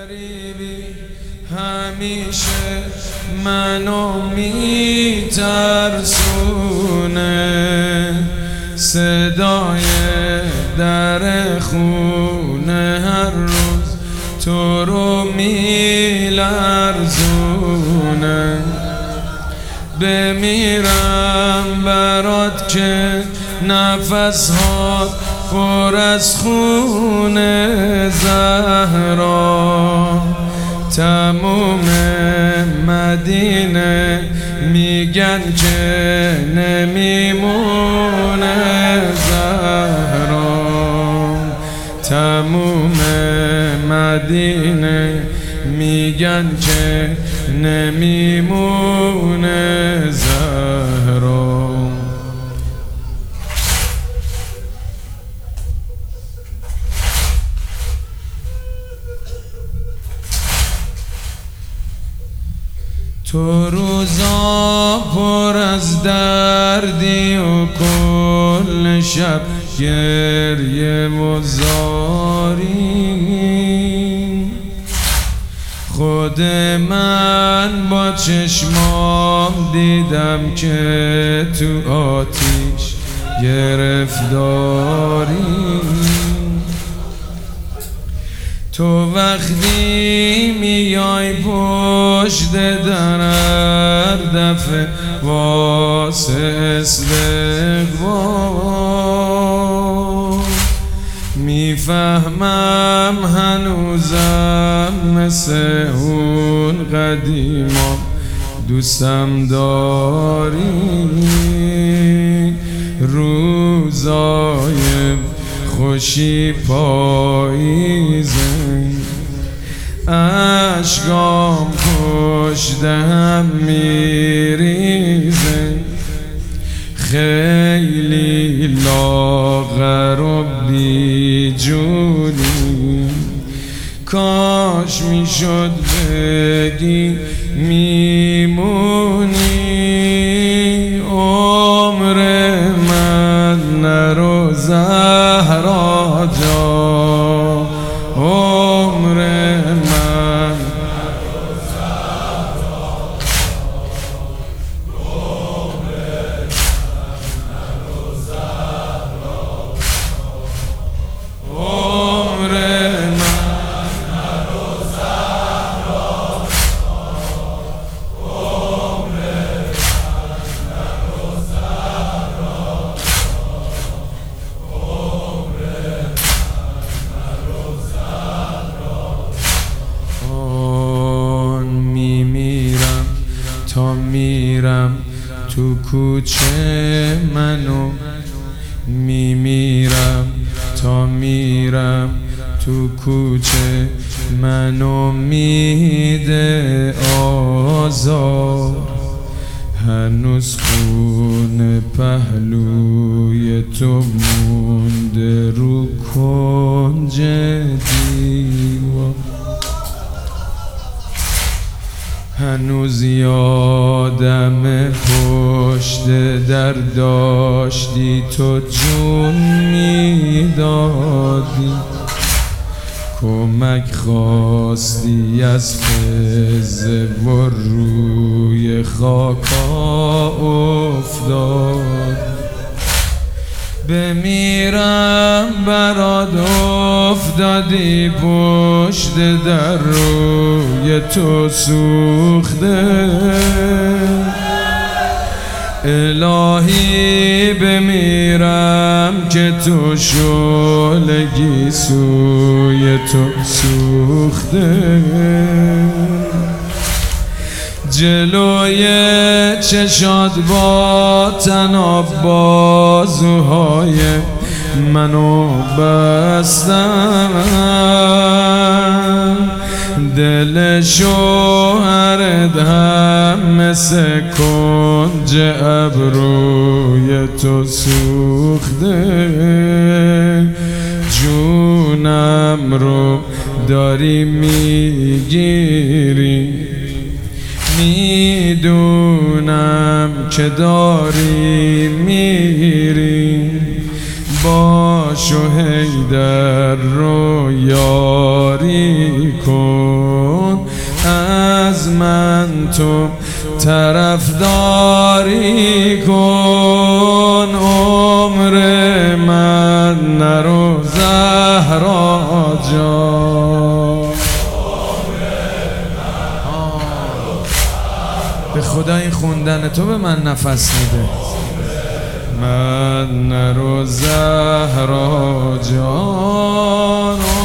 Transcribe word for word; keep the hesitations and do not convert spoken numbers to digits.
غریبی همیشه منو میترسونه، صدای در خونه هر روز تو رو میلرزونه. بمیرم برات که نفس ها پر از خونه زهرا، تموم مدینه میگن که نمیمونه زهرا، تموم مدینه میگن که نمیمونه زهرا. تو روزا پر از دردی و کل شب گریه و زاری، خود من با چشمام دیدم که تو آتیش گرفتاری. تو وقتی میای پشت در هر دفعه واسه استقبال، میفهمم هنوزم مثل اون قدیما دوستم داری. روزای خوشی پاییزه، اشکام پشت هم میریزه، خیلی لاغر و بیجونی. کاش میشد بگی میمونی، عمر من نرو زهرا جان، عمر من نرو زهرا جان، عمر من نرو زهرا جان، عمر من نرو زهرا جان، عمر من نرو زهرا جان. میمیرم تا میرم تو کوچه منو، میمیرم تا میرم تو کوچه منو میده آزار. هنوز خون پهلوی تو مونده رو کنج دیوار، هنوز یادم پشت در داشتی تو جون میدادی، کمک خواستی از فزه و روی خاکا افتاد. بمیرم برات افتادی پشت در روی تو سوخته، الهی بمیرم که تو شعلگی سوی تو سوخته. جلوی چشات با تناب بازوهای منو بستم، دل شوهرت هم مثل کنج ابروی تو سوخته. جونم رو داری میگیری، میدونم که داری میری، باش و حیدر رو یاری کن. من تو طرفداری کن، عمر من نرو زهرا جان. به خدا این خوندن تو به من نفس میده. من نرو زهرا جان.